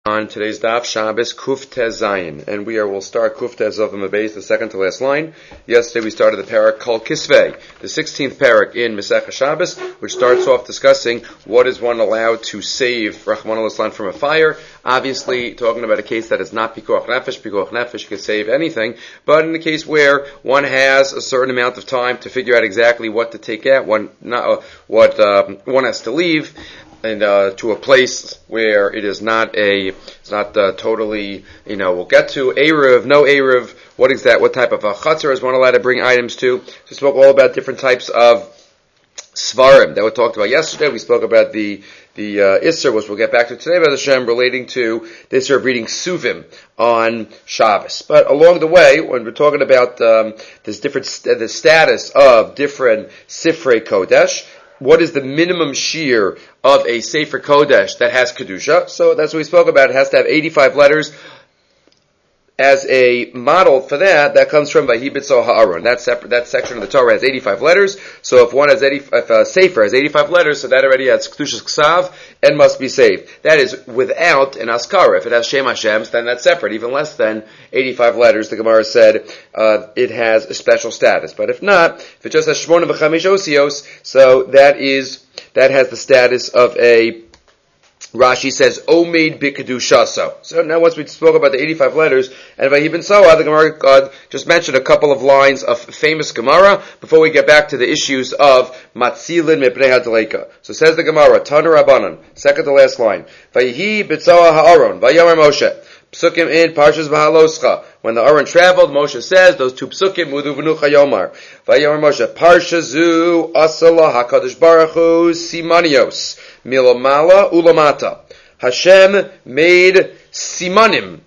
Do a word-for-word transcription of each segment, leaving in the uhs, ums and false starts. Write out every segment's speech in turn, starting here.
On today's daf, Shabbos Kuf Tez Zayin, and we are will start Kuf Tez of Mabeis, the second to last line. Yesterday we started the parak called Kisvei, the sixteenth parak in Masechah Shabbos, which starts off discussing what is one allowed to save Rachmana litzlan from a fire. Obviously, talking about a case that is not Pikuach Nefesh. Pikuach Nefesh can save anything, but in the case where one has a certain amount of time to figure out exactly what to take out, one not uh, what uh, one has to leave. And uh, to a place where it is not a, it's not uh, totally, you know, we'll get to Erev, no Erev, what is that, what type of a chutzner is one allowed to bring items to. So we spoke all about different types of svarim that we talked about yesterday. We spoke about the, the uh, Isser, which we'll get back to today, by Hashem, relating to the Isser of reading Suvim on Shabbos. But along the way, when we're talking about um, this different, st- the status of different Sifrei Kodesh, what is the minimum shear of a Sefer Kodesh that has Kedusha? So that's what we spoke about. It has to have eighty-five letters. As a model for that, that comes from Vahi B'tzo Ha'aron. That separate, that section of the Torah has eighty-five letters. So if one has eighty, if a Sefer has eighty-five letters, so that already has Kedushas Ksav and must be saved. That is without an Askara. If it has Shem Hashem, then that's separate. Even less than eighty-five letters, the Gemara said, uh, it has a special status. But if not, if it just has Shmona V'chamesh Osios, so that is, that has the status of a, Rashi says, Omeid B'Kedushaso. So now once we spoke about the eighty-five letters, and Vahi Ben Soa, the Gemara uh, just mentioned a couple of lines of famous Gemara before we get back to the issues of Matzilin Mepnei HaDleika. So says the Gemara, Tana Rabbanan, second to last line, Vahi Ben Soa Ha'aron, Vayomer Moshe. Psukim in Parshas B'Haloscha. When the Aaron traveled, Moshe says, those two psukim, Mudu V'nucha Yomar. Vayomer Moshe, Parsha Zu Asala HaKadosh Baruch Hu Simanios. Milomala Ulamata. Hashem made simanim,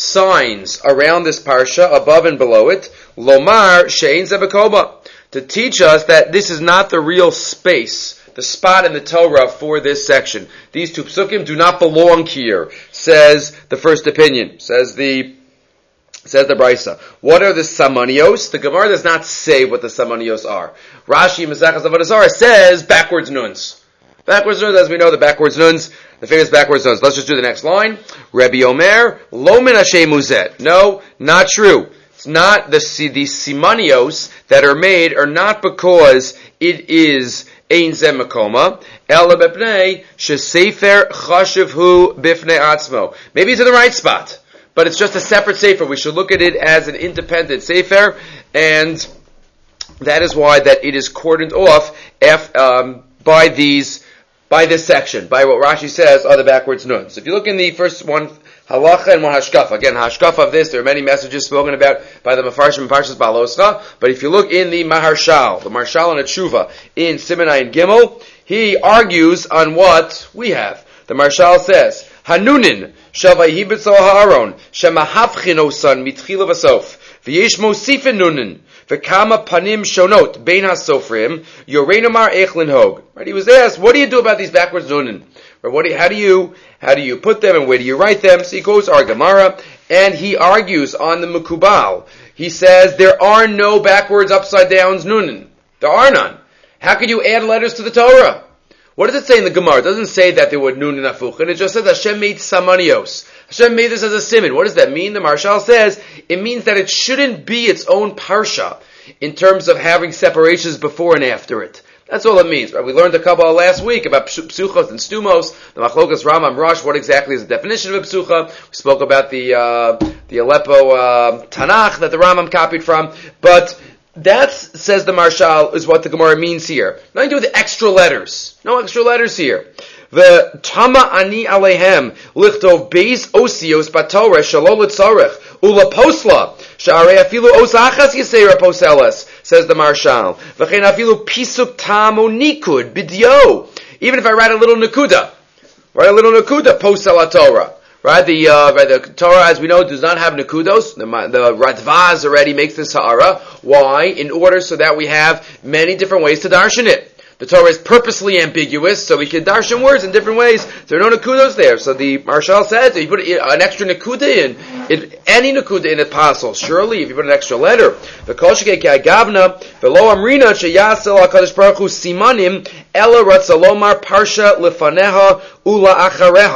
signs around this parsha, above and below it. Lomar Shein Zebekoba. To teach us that this is not the real space, the spot in the Torah for this section. These two psukim do not belong here, says the first opinion, says the Says the Brisa. What are the samanios? The Gemara does not say what the samanios are. Rashi Maseches Avodah Zarah says backwards nuns. Backwards nuns, as we know, the backwards nuns, the famous backwards nuns. Let's just do the next line. Rabbi Omer, lo min Hashem uzet. No, not true. It's not the, the simanios that are made are not because it is ein zeh makoma, ela bepnei shesefer chashiv hu bifnei atzmo. Maybe it's in the right spot, but it's just a separate sefer. We should look at it as an independent sefer, and that is why that it is cordoned off af, um, by these, by this section, by what Rashi says are the backwards nuns. If you look in the first one, halacha and one hashkafa. Again, hashkafa of this, there are many messages spoken about by the Mefarshim and Parshas Ba'aloscha, but if you look in the Maharshal, the Marshal and Tshuva, in Simonai and Gimel, he argues on what we have. The Marshal says, Hanunin, Shavayhi B'tzo Ha'aron, Shemahafchin Osan, Mitchila V'sof, V'yesh Mosifin Nunin, V'kama panim shonot bein hasofrim yoreinomar echlin hog. Right? He was asked, "What do you do about these backwards nunin? Or what? Do you, how do you how do you put them and where do you write them?" So he goes our Gemara and he argues on the Mekubal. He says there are no backwards upside downs nunin. There are none. How could you add letters to the Torah? What does it say in the Gemara? It doesn't say that there were nunin afuchin. It just says Hashem made samanios. Hashem made this as a siman. What does that mean? The Marshal says it means that it shouldn't be its own parsha in terms of having separations before and after it. That's all it means. Right? We learned a couple last week about psuchos and stumos, the machlokas Rambam Rosh. What exactly is the definition of a psucha? We spoke about the uh, the Aleppo uh, Tanakh that the Rambam copied from, but that, says the Marshal, is what the Gemara means here. Nothing to do with the extra letters. No extra letters here. The Tama Ani Alehem Lichtov Beis Osios Batorah Shalol Tzarech Ula Posla Sha'arei Afilu Osachas Yisera Poselas, says the Marshal. V'chein Afilu Pisuk Tamo Nikud Bidyo. Even if I write a little Nakuda, write a little Nakuda Posel Torah. Right, the uh, right, the Torah, as we know, does not have nekudos. The, the Radvaz already makes the Sahara. Why? In order so that we have many different ways to darshan it. The Torah is purposely ambiguous, so we can darshan words in different ways. There are no nekudos there. So the Marshal says, if you put an extra nekuda in, if any nekuda in it possible. Surely, if you put an extra letter, the kol shekei gavna, the lo amrina sheyasel hakadosh baruch hu simanim ela ratzalomar parsha lefaneha ula achareha.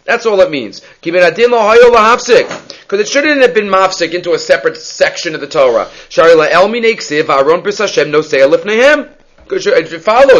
That's all it means. Because it shouldn't have been mafsik into a separate section of the Torah. It follows.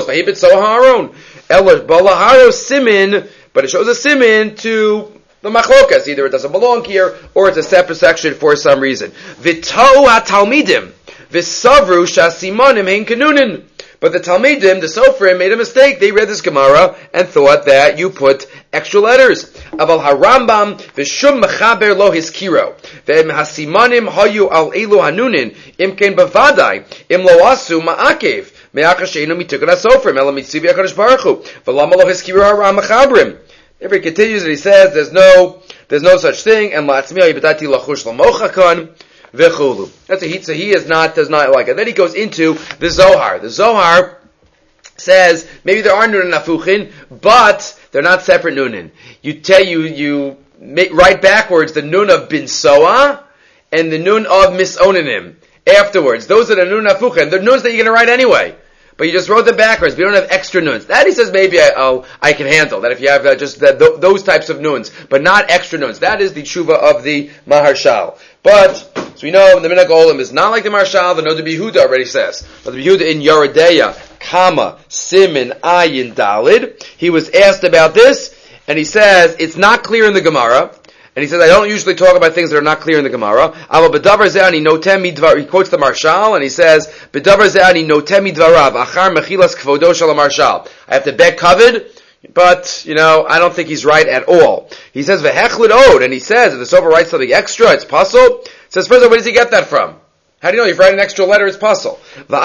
But it shows a simin to the machlokas. Either it doesn't belong here, or it's a separate section for some reason. V'to ha-talmidim v'savru shasimonim hein kanunin. But the Talmidim, the Sofrim, made a mistake. They read this Gemara and thought that you put extra letters. Aval harambam v'shum mechaber lo hiskiro v'em hasimonim hayu al elu hanunin im ken bavadai im lo asu ma'akev me'achasheinu mitukad ha-Sofrim ela mitzivi HaKadosh Baruch Hu v'lama lo hiskiro haram mechabrim. If he continues and he says there's no there's no such thing, and la'atzmiya yibadati lachush l'mochakon v'chulu. That's a he. So he is not does not like it. Then he goes into the Zohar. The Zohar says maybe there are nunin afuchin, but they're not separate nunin. You tell you you make, write backwards the nun of bin soa and the nun of misonanim afterwards. Those are the nun afuchin. They're nuns that you're going to write anyway. But you just wrote them backwards. We don't have extra nuns. That he says maybe I, oh, I can handle that if you have uh, just the, th- those types of nuns, but not extra nuns. That is the tshuva of the Maharshal. But so we know the Minhag Olam is not like the Maharshal. The Noda B'Yehuda already says. The B'Yehuda in Yoredeya, Kama Simin Ayin Dalid. He was asked about this, and he says it's not clear in the Gemara. And he says, I don't usually talk about things that are not clear in the Gemara. He quotes the Marshal, and he says, I have to beg covered, but, you know, I don't think he's right at all. He says, and he says, if the Sofer writes something extra, it's puzzle. He says, first of all, where does he get that from? How do you know? If you write an extra letter, it's puzzle.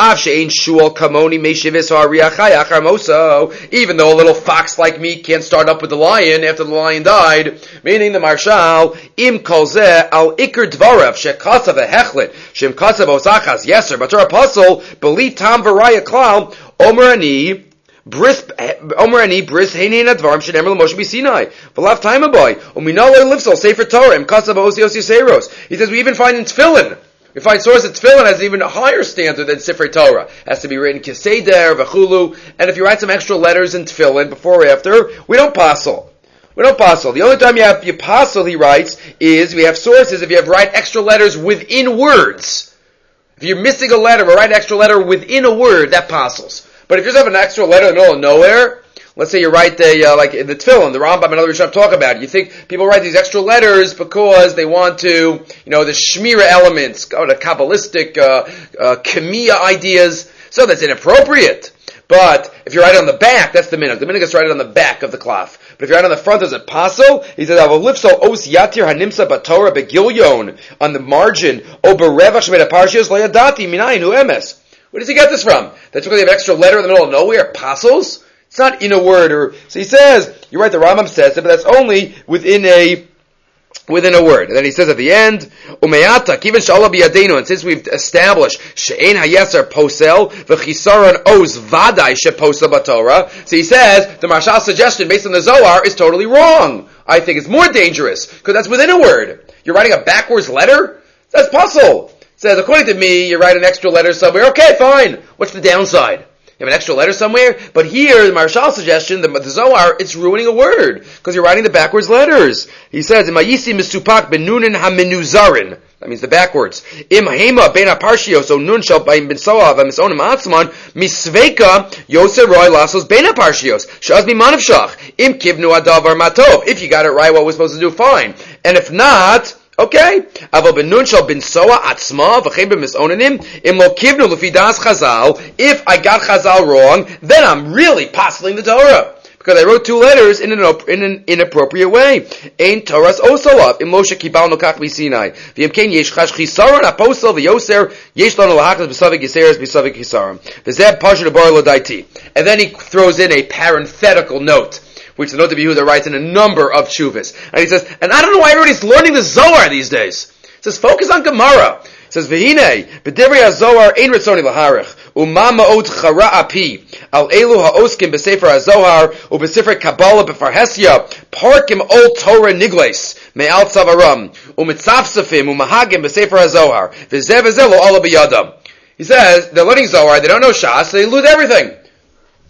Even though a little fox like me can't start up with the lion after the lion died, meaning the Marshal, im kolzeh al ikr dvarav shekasav hechlet shem kasav osachas yeser bator puzzle beli tam v'raya klal omer ani bris omer ani bris heinin advarim shenemer l'moshe b'sinai v'lav time aboy uminalo lifsol sefer Torah im kasav osi osi seros. He says we even find in Tefillin. We find source that Tefillin has even a higher standard than Sifrei Torah. It has to be written Keseder, V'chulu, and if you write some extra letters in Tefillin before or after, we don't passel. We don't passel. The only time you have you passel, he writes, is we have sources if you have write extra letters within words. If you're missing a letter or write an extra letter within a word, that passels. But if you just have an extra letter in the middle of nowhere, let's say you write the, uh, like in the Tefillin, the Rambam and other Rishonim talk about it. You think people write these extra letters because they want to, you know, the Shmira elements, oh, the Kabbalistic, uh, uh, Kemiya ideas. So that's inappropriate. But if you write it on the back, that's the minhag. The minhag is to write it on the back of the cloth. But if you write it on the front, does it paso? He says, "Avolipso os yatir hanimsa batorah begilyon," on the margin. O berevach shmei parshios lo yadati minayin hu emes. Where does he get this from? That's because they have an extra letter in the middle of nowhere. Pasos? It's not in a word, or so he says. You're right. The Rambam says it, but that's only within a within a word. And then he says at the end, "Umayata kiven shala biyadenu." And since we've established she'ein hayeser posel v'chisaron os vaday sheposel b'Torah, so he says the Marshal's suggestion based on the Zohar is totally wrong. I think it's more dangerous because that's within a word. You're writing a backwards letter. That's puzzle. It says according to me, you write an extra letter somewhere. Okay, fine. What's the downside? You have an extra letter somewhere, but here, the Marshal's suggestion, the, the Zohar, it's ruining a word, because you're writing the backwards letters. He says, Mayisi misupak benunin hamenuzarin. That means the backwards. Im hema ben aparshio, so nun shall ben soav, amisonim atzman, misveka, yosef roy lasos ben aparshios, shaz mimanav shach, im kivnu adavar matov. If you got it right, what we're supposed to do, fine. And if not, okay. Aval benun shal bin soa atzma v'chein b'misonanim im lo kivnu l'fi das Chazal. If I got Chazal wrong, then I'm really postling the Torah because I wrote two letters in an in an inappropriate way. Ein Torah's osolav im lo shekibal no kach b'Sinai v'im kein yesh chash chisaron apostel v'yoser yesh lanu lahachas b'savik yiseres b'savik chisaron v'zeh parsha debar lo daiti. And then he throws in a parenthetical note, which the Noda B'Yehuda writes in a number of tshuvas. And he says, and I don't know why everybody's learning the Zohar these days. He says, focus on Gemara. He says, V'hinei, b'divrei ha-Zohar ein ritzoni l'harich, u'ma ma'od chara api, al elu ha'oskim b'sefer ha-Zohar, u'b'sefer Kabbalah b'farhesya, parkim ol Torah nigles, me'al tzavaram, u'mitzafsafim, u'mahagim b'sefer ha-Zohar, v'zeh v'zeh lo ala b'yadam. He says, they're learning Zohar, they don't know Shas, they lose everything.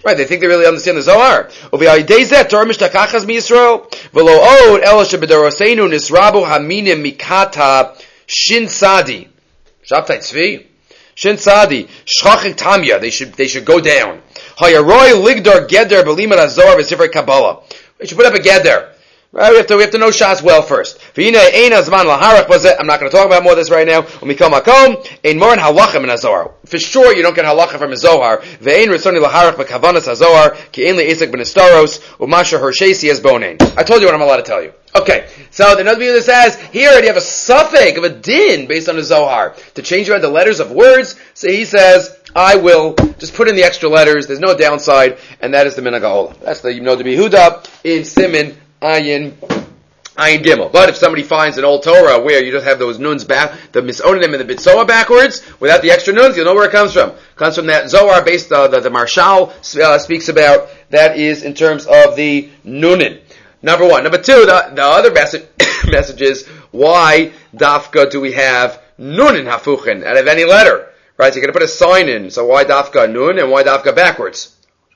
Right, they think they really understand the Zohar. Shin Sadi. Shabtai Tzvi. Shin Sadi. Shchachik Tamya. They should, they should go down. Hayaroy Ligdar Geder Belimad HaZohar V'Sifrei Kabbalah. We should put up a Geder. Right, we have to, we have to know Shas well first. I'm not going to talk about more of this right now. For sure, you don't get halacha from a Zohar. I told you what I'm allowed to tell you. Okay, so the Navi says, here you have a suffix of a din based on the Zohar. To change around the letters of words, so he says, I will just put in the extra letters, there's no downside, and that is the Minhag HaOlam. That's the Yimno de Behuda in Simin Ayin, Ayin Gimel. But if somebody finds an old Torah where you just have those nuns back, the Misonim and the Bitzoa backwards, without the extra nuns, you'll know where it comes from. It comes from that Zohar based, uh, the, the Marshal uh, speaks about, that is in terms of the Nunin. Number one. Number two, the, the other message, message is, why Dafka do we have Nunin Hafuchin out of any letter? Right, so you're going to put a sign in, so why Dafka Nun and why Dafka backwards?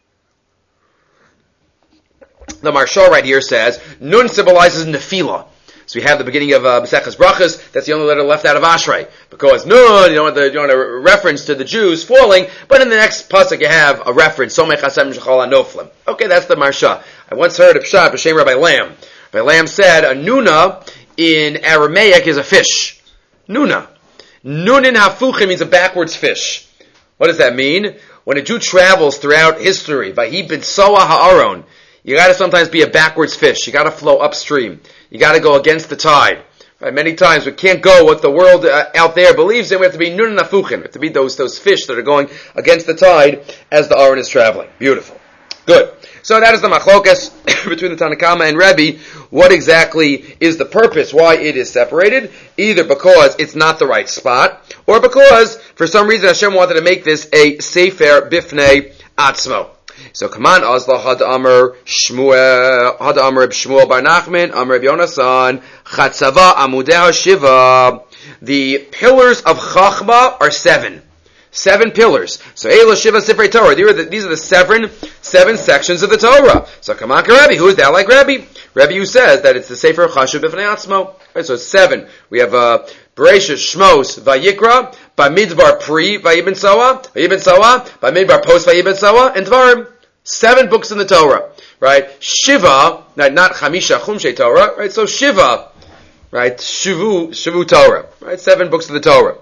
The Marshal right here says, Nun symbolizes Nefila. So we have the beginning of uh, Maseches Brachas, that's the only letter left out of Ashrei. Because Nun, you don't, want the, you don't want a reference to the Jews falling, but in the next pasuk you have a reference, Somech Hashem Shechal HaNoflim. Okay, that's the Marshal. I once heard a pshat b'shem Rabbi Lamb. Rabbi Lamb said, a Nuna in Aramaic is a fish. Nuna. Nunin Hafuchim means a backwards fish. What does that mean? When a Jew travels throughout history, Vahi B'Tsoa Ha'aron, you gotta sometimes be a backwards fish. You gotta flow upstream. You gotta go against the tide. Right? Many times we can't go what the world uh, out there believes in. We have to be Nunin Hafuchim. We have to be those, those fish that are going against the tide as the Aron is traveling. Beautiful. Good. So that is the machlokas between the Tanakama and Rebbe. What exactly is the purpose? Why it is separated? Either because it's not the right spot, or because for some reason Hashem wanted to make this a sefer bifnei atzmo. So come on, Azla had Amr Shmuel had Amr Shmuel Bar Nachman Amr Yonasan Chatzava Amudeh Shiva. The pillars of Chachma are seven. Seven pillars. So Eila Shiva Sifrei Torah. These are the, these are the seven, seven sections of the Torah. So come on, Rabbi. Who is that like Rabbi? Rabbi who says that it's the Sefer Chashuv B'fnei Atzmo. Right, so it's seven. We have uh, Bereshit, Shmos, Vayikra, Bamidbar Pri, Vayibn Soa, Vayibn Soa, Bamidbar Post, Vayibn Soa, and Dvarim. Seven books in the Torah. Right? Shiva, not, not Chamisha Chumshei Torah. Right? So Shiva, right? Shivu, Shivu Torah. Right? Seven books of the Torah.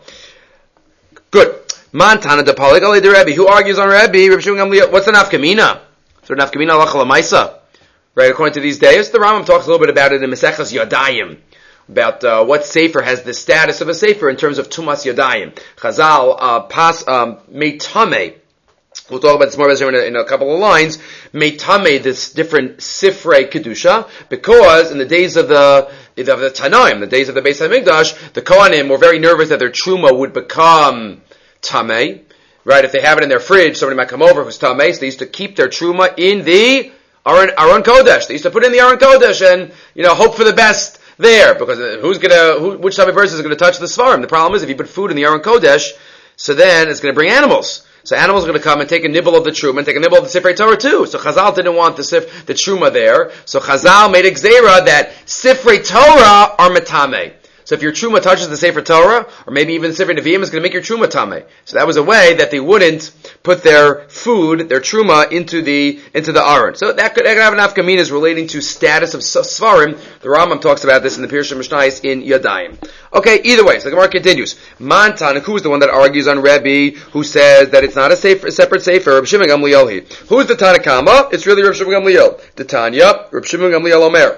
Good. Montana de Poligale de Rebbe. Who argues on Rebbe? What's the nafkamina? So nafkamina halacha l'maisa, right? According to these days, the Rambam talks a little bit about it in Maseches Yadayim, about uh, what sefer has the status of a sefer in terms of tumas Yadayim. Chazal uh, pas um, meitame. We'll talk about this more in a, in a couple of lines. Meitame, this different sifrei kedusha, because in the days of the of the Tanaim, the days of the Beis Hamikdash, the Kohanim were very nervous that their truma would become Tamei, right? If they have it in their fridge, somebody might come over who's Tamei, so they used to keep their truma in the Aron, Aron Kodesh. They used to put it in the Aron Kodesh and, you know, hope for the best there, because who's gonna, who, which type of person is gonna touch the Svarim? The problem is, if you put food in the Aron Kodesh, so then it's gonna bring animals. So animals are going to come and take a nibble of the truma and take a nibble of the Sifrei Torah too. So Chazal didn't want the sif, the truma there. So Chazal made a gzeira that Sifrei Torah are metame. So if your truma touches the Sefer Torah, or maybe even the Sefer Nevi'im, it's going to make your truma tameh. So that was a way that they wouldn't put their food, their truma, into the into the aron. So that could, that could have an afkaminas relating to status of svarim. The Rambam talks about this in the Pirush Mishnayos in Yadayim. Okay, either way, so the Gemara continues. Mantan, who is the one that argues on Rebbe, who says that it's not a, safe, a separate sefer? Reb Shimon Gamliel. Who is the Tanakama? It's really Reb Shimon Gamliel. The Tanya, Reb Shimon Gamliel Omer.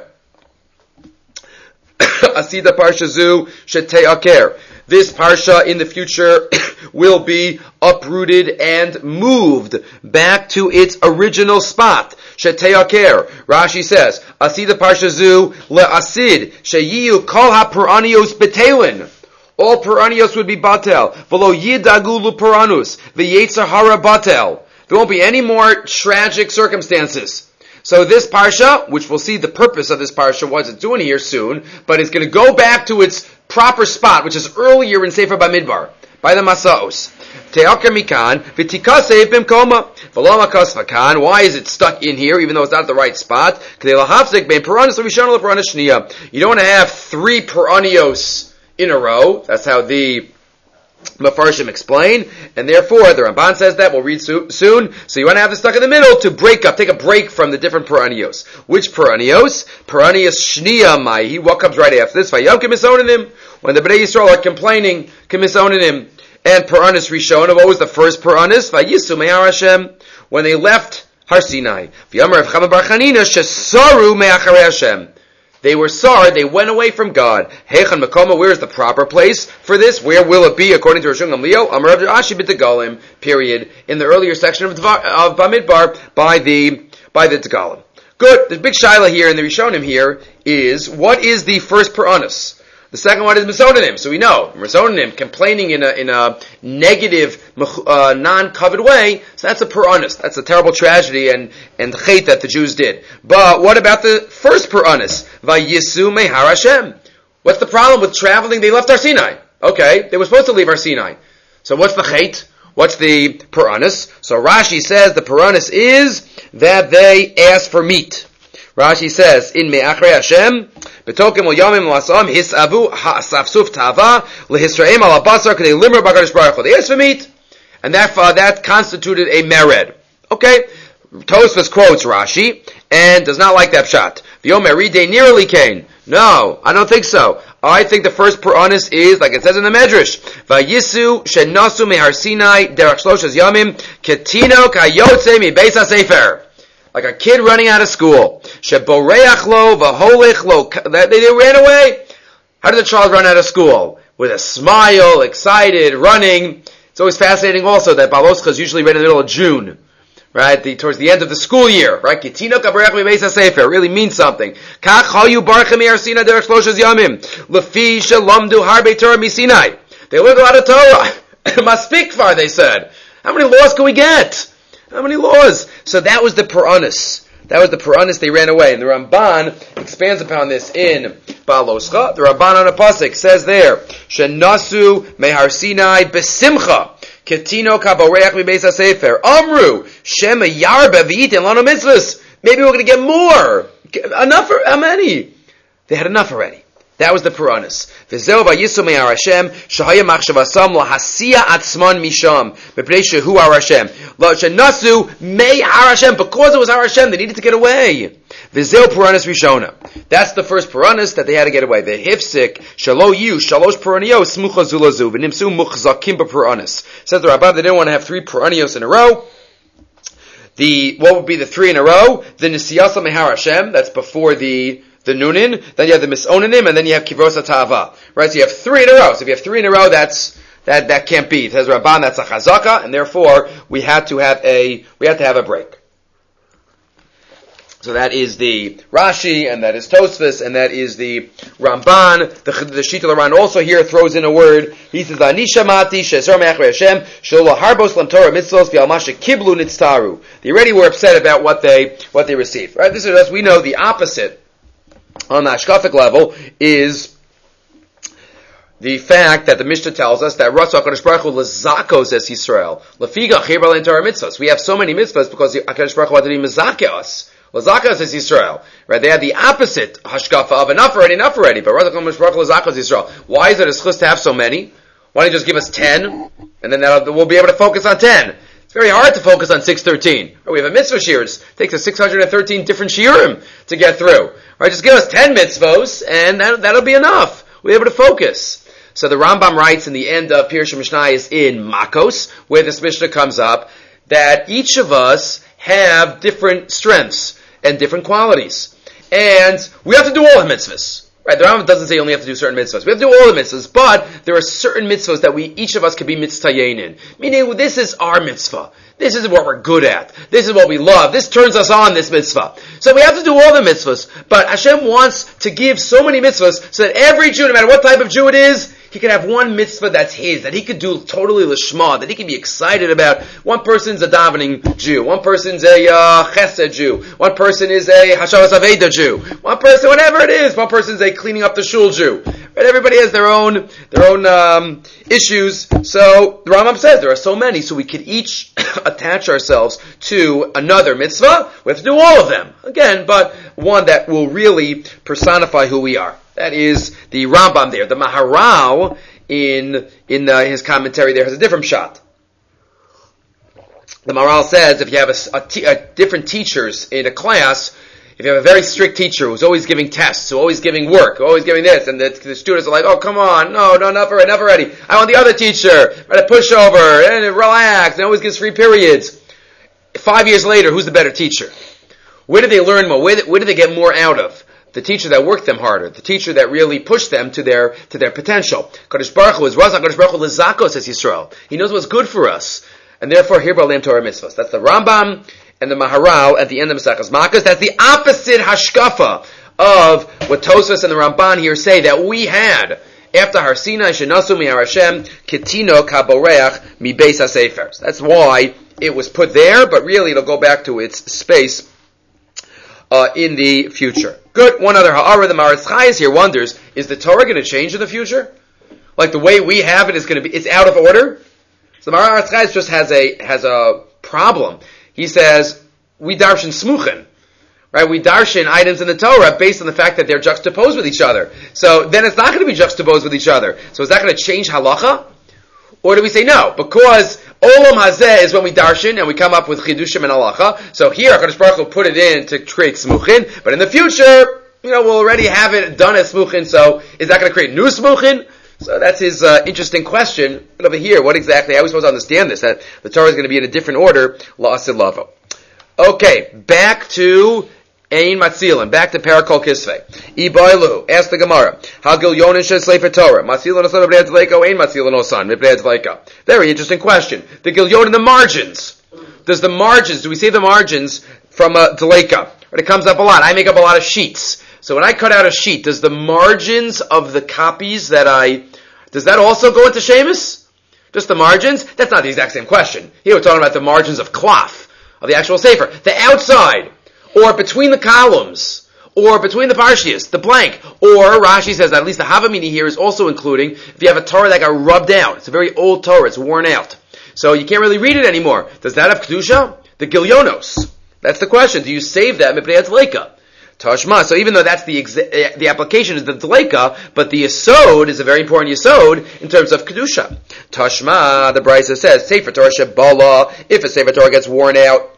Asida Parsha Zu Shetei Aker. This Parsha in the future will be uprooted and moved back to its original spot. Shetei Aker. Rashi says, Asida Parsha Zu le'asid sheyiyu kol ha'puranios betelin. All puranios would be batel. V'lo yidagu lupuranus. V'yetzer hara batel. There won't be any more tragic circumstances. So this parsha, which we'll see the purpose of this parsha, what it's doing here soon, but it's going to go back to its proper spot, which is earlier in Sefer Bamidbar. by the Masaos. Te'akar mikan v'tikasev b'mkoma v'lo makas v'kan. Why is it stuck in here, even though it's not at the right spot? You don't want to have three peranios in a row. That's how the Mefarshim explain, and therefore the Ramban says that, we'll read so, soon, so you want to have this stuck in the middle to break up, take a break from the different peranios. Which peranios? Peranios shniya maihi, what comes right after this? Vayam kemisonim, when the Bnei Yisrael are complaining, kemisonim, and peranis rishona, what was the first peranis? Vayisu me'ar Hashem, when they left Har Sinai. V'yamar Rav Chama bar Chanina, shesaru me'acharei Hashem. They were sorry, they went away from God. Heichan Makoma, where is the proper place for this? Where will it be, according to Rishon Gamliel? Amar Rav Ashi b'Tegalim, period, in the earlier section of, of Bamidbar, by the, by the Tegalim. Good. The big shaila here in the Rishonim here is, what is the first peranis? The second one is Misonanim, so we know. Misonanim, complaining in a, in a negative, uh, non-covered way, so that's a peranis. That's a terrible tragedy and, and chait that the Jews did. But what about the first peranis? Vayisu mehar Hashem. What's the problem with traveling? They left Har Sinai. Okay, they were supposed to leave Har Sinai. So what's the chait? What's the peranis? So Rashi says the peranis is that they asked for meat. Rashi says, in me'achrei Hashem, betokim l'yamim l'asam, hisavu ha'asafsuf tava, l'hisraim al-abasar, k'dei limra b'akadosh baruch hu. They asked for meat, and that, uh, that constituted a mered. Okay? Tosfos quotes Rashi, and does not like that pshat. V'yomer ridei nearly came. No, I don't think so. I think the first peranis is, like it says in the Medrash, Vayisu shenasu mehar Sinai derech shloshas yamim, ketino kayotze mi beis ha-sefer. Like a kid running out of school. Sheboreach lo v'holech lo. They, they ran away. How did the child run out of school? With a smile, excited, running. It's always fascinating also that Baloscha is usually right in the middle of June. Right? The, towards the end of the school year. Right? Kitino kaberech mibeis ha-sefer. It really means something. Kach hayu barchem me'ar Sinai derech shloshas yamim. Lefi shelamdu harbe Torah misinai. They learned a lot of Torah. Maspik far, they said. How many laws can we get? How many laws? So that was the peranis. That was the peranis, they ran away. And the Ramban expands upon this in Baloscha. The Ramban on a pasuk says there, Shenasu mehar Sinai besimcha, ketino kaboreach mibeis ha-sefer, amru, shema yarba v'yitin lano mitzvahs. Maybe we're going to get more. Enough, for, how many? They had enough already. That was the peranis. V'zeu vayisu me'ar Hashem, shahaya machshavasam lahasiya atzman misham, mepnei shehu ar Hashem. Lo shenasu me'ar Hashem, because it was ar Hashem, they needed to get away. V'zeu peranis rishona. That's the first peranis that they had to get away. The hifsik, shalo yu, shalosh peranios, smucha zulazu, v'nimsu muchzakim b'peranis. Says the Rabbah, they didn't want to have three peranios in a row. The, what would be the three in a row? The nisiyasa me'ar Hashem, that's before the the Nunin, then you have the Misonanim, and then you have Kivros HaTava. Right? So you have three in a row. So if you have three in a row, that's, that, that can't be. It says Rabban, that's a Chazaka, and therefore, we had to have a, we had to have a break. So that is the Rashi, and that is Tosfos, and that is the Ramban. The, the Shita Laran also here throws in a word. He says, Ani shamati she'ezer me'achrei Hashem, she'lo harbos lam Torah mitzvos v'al ma shekiblu nitztaru. They already were upset about what they, what they received. Right? This is, as we know, the opposite on the Ashkafic level is the fact that the Mishnah tells us that Ratzah HaKadosh Baruch Hu lezakos es Yisrael lefiga chibra lein Torah mitzvahs. We have so many mitzvahs because the HaKadosh Baruch Hu wanted to be mezakeh us. Lezakos es Yisrael. Right? They had the opposite hashkafa of enough already, enough already. But Ratzah HaKadosh Baruch Hu lezakos Yisrael. Why is it a schus to have so many? Why don't you just give us ten, and then that'll, we'll be able to focus on ten. It's very hard to focus on six thirteen. We have a mitzvah shiurs. It takes us six hundred thirteen different shiurim to get through. Right? Just give us ten mitzvos, and that, that'll be enough. We'll be able to focus. So the Rambam writes in the end of Pirush Mishnayos in Makos, where this Mishnah comes up, that each of us have different strengths and different qualities. And we have to do all the mitzvahs. Right, the Rambam doesn't say you only have to do certain mitzvahs. We have to do all the mitzvahs, but there are certain mitzvahs that we, each of us can be mitztayin in. Meaning, this is our mitzvah. This is what we're good at. This is what we love. This turns us on, this mitzvah. So we have to do all the mitzvahs, but Hashem wants to give so many mitzvahs so that every Jew, no matter what type of Jew it is, he can have one mitzvah that's his, that he could do totally lishma, that he can be excited about. One person's a davening Jew. One person's a uh, chesed Jew. One person is a hashavas aveda Jew. One person, whatever it is, one person's a cleaning up the shul Jew. Right? Everybody has their own their own um, issues. So the Rambam says there are so many, so we could each attach ourselves to another mitzvah. We have to do all of them again, but one that will really personify who we are. That is the Rambam there. The Maharal in in uh, his commentary there has a different shot. The Maharal says if you have a, a, t- a different teachers in a class, if you have a very strict teacher who's always giving tests, who's always giving work, always giving this, and the, the students are like, oh, come on, no, no, enough already, enough already. I want the other teacher, right, a pushover, and relax, and always gives free periods. Five years later, who's the better teacher? Where did they learn more? Where did, where did they get more out of? The teacher that worked them harder, the teacher that really pushed them to their to their potential. Kadosh Baruch Hu is Razak, Kadosh Baruch Hu Lezako, says Yisrael. He knows what's good for us. And therefore, here B'Alim Torah Mitzvahs. That's the Rambam and the Maharal at the end of Maseches Makkos. That's the opposite hashkafa of what Tosfos and the Ramban here say that we had after Har Sinai Shenasu Mihar Hashem Ketino Kaboreach Mi Beis HaSefer. That's why it was put there, but really it'll go back to its space uh, in the future. Good. One other ha'ara. The Maharatz Chayes here wonders: is the Torah going to change in the future? Like the way we have it is going to be? It's out of order. So the Maharatz Chayes just has a has a problem. He says, we darshan smuchen, right? We darshan items in the Torah based on the fact that they're juxtaposed with each other. So then it's not going to be juxtaposed with each other. So is that going to change halacha? Or do we say no? Because olam hazeh is when we darshan and we come up with chidushim and halacha. So here, HaKadosh Baruch Hu put it in to create smuchin. But in the future, you know, we'll already have it done as smuchin. So is that going to create new smuchin? So that's his uh, interesting question. But over here, what exactly, how are we supposed to understand this? That the Torah is going to be in a different order, la'asid lavo. Okay, back to Ein Matzilim, back to Parakol Kisvei. Ibailu, ask the Gemara, Hagil Yonin Sheslefer Torah, Matzilim Osan Mipnei Tzleika, Ein Matzilim Osan Mipnei Tzleika. Very interesting question. The Gilyon in the margins. Does the margins, do we save the margins from a Tzleika? It comes up a lot. I make up a lot of sheets. So when I cut out a sheet, does the margins of the copies that I, does that also go into Shemus? Just the margins? That's not the exact same question. Here we're talking about the margins of cloth, of the actual Sefer. The outside, or between the columns, or between the Parshias, the blank. Or, Rashi says, at least the Havamini here is also including, if you have a Torah that got rubbed out, it's a very old Torah, it's worn out. So you can't really read it anymore. Does that have Kedusha? The Gilyonos. That's the question. Do you save that Mipnei Tzleika? Tashma. So even though that's the exa- the application is the Tzleika, but the Yesod is a very important Yesod in terms of Kedusha. Tashma, the Brisa says, Sefer Torah Shebala, if a Sefer Torah gets worn out,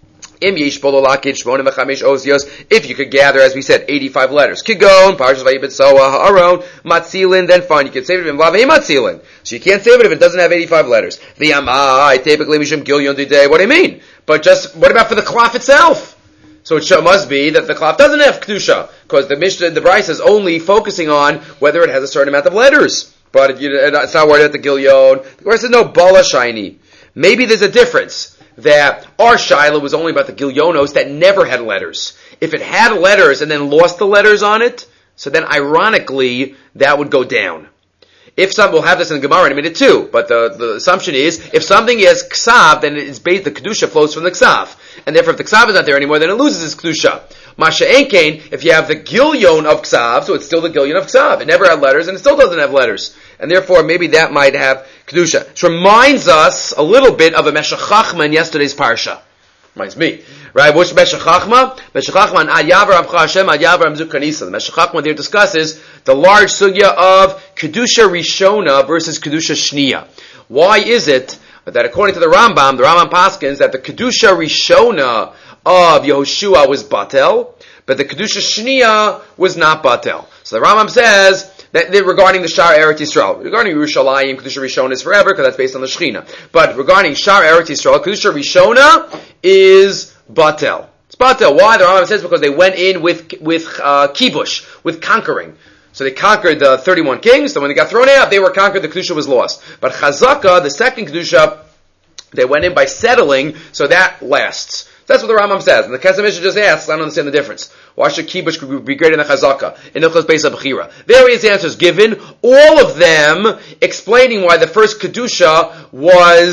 Im Yesh Bolo Lakid Shmonim V'chamesh Ozios, if you could gather, as we said, eighty-five letters. Kigon, Parshas Vayibet Soa, Ha'aron, Matzilin, then fine, you can save it in Lavei Matzilin. So you can't save it if it doesn't have eighty-five letters. The Amai, typically Mishum Gilyon Didei, what do you mean? But just, what about for the cloth itself? So it must be that the cloth doesn't have Kedusha, because the Mishnah, the Brisa is only focusing on whether it has a certain amount of letters. But it, it's not worried about the Gilyon. The Brisa says, no, Bala Shiny. Maybe there's a difference. That our Shiloh was only about the Gilyonos that never had letters. If it had letters and then lost the letters on it, so then ironically, that would go down. If some, we'll have this in the Gemara in a minute too, but the, the assumption is, if something is Ksav, then it's based, the Kedusha flows from the Ksav. And therefore if the Ksav is not there anymore, then it loses its Kedusha. Masha Enkein, if you have the Gilyon of Ksav, so it's still the Gilyon of Ksav. It never had letters, and it still doesn't have letters. And therefore, maybe that might have Kedusha. Which reminds us a little bit of a Meshech Chachma in yesterday's Parsha. Reminds me. Right? What's Meshech Chachma? Meshech Chachma and Ad Yavar Amcha Hashem, Ad Yavar Amzuk Kanisa. The Meshech Chachma there discusses the large sugya of Kedusha Rishona versus Kedusha Shniya. Why is it that according to the Rambam, the Rambam paskins that the Kedusha Rishona of Yehoshua was Batel, but the Kedusha Shniya was not Batel. So the Rambam says that regarding the Shar Eretz Yisrael, regarding Yerushalayim, Kedusha Rishona is forever because that's based on the Shechina. But regarding Shar Eretz Yisrael, Kedusha Rishona is Batel. It's Batel. Why? The Rambam says because they went in with with uh, kibush, with conquering. So they conquered the thirty-one kings. So when they got thrown out, they were conquered. The Kedusha was lost. But Chazaka, the second Kedusha, they went in by settling, so that lasts. That's what the Rambam says. And the Kesef Mishnah just asks, I don't understand the difference. Why should kibush be greater than Chazaka? In Ilchos Beis HaBechira. Various answers given, all of them explaining why the first Kedusha was